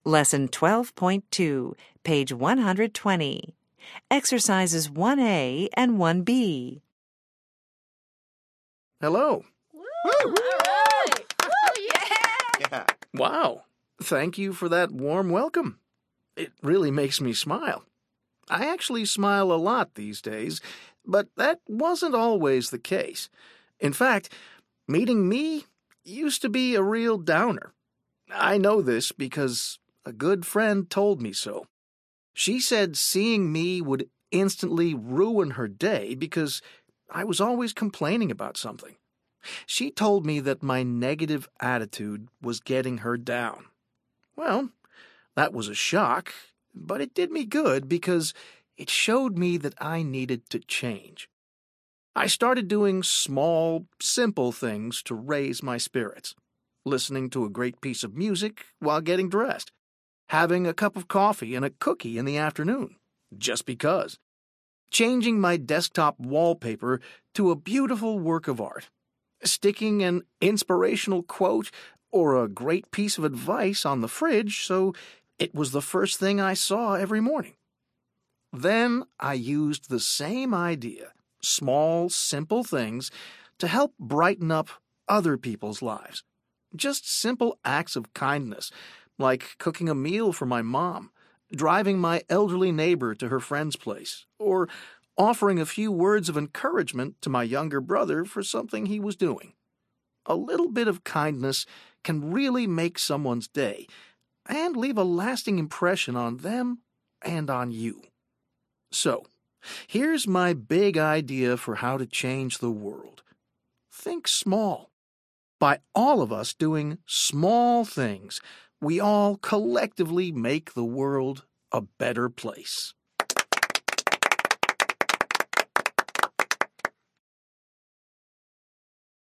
Lesson 12.2, page 120. Exercises 1A and 1B. Hello. Woo! All right! Woo, yeah! Wow. Thank you for that warm welcome. It really makes me smile. I actually smile a lot these days, but that wasn't always the case. In fact, meeting me used to be a real downer. I know this because a good friend told me so. She said seeing me would instantly ruin her day because I was always complaining about something. She told me that my negative attitude was getting her down. Well, that was a shock, but it did me good because it showed me that I needed to change. I started doing small, simple things to raise my spirits. Listening to a great piece of music while getting dressed. Having a cup of coffee and a cookie in the afternoon, just because. Changing my desktop wallpaper to a beautiful work of art. Sticking an inspirational quote or a great piece of advice on the fridge so it was the first thing I saw every morning. Then I used the same idea, small, simple things, to help brighten up other people's lives. Just simple acts of kindness, like cooking a meal for my mom, driving my elderly neighbor to her friend's place, or offering a few words of encouragement to my younger brother for something he was doing. A little bit of kindness can really make someone's day and leave a lasting impression on them and on you. So, here's my big idea for how to change the world. Think small. By all of us doing small things, we all collectively make the world a better place.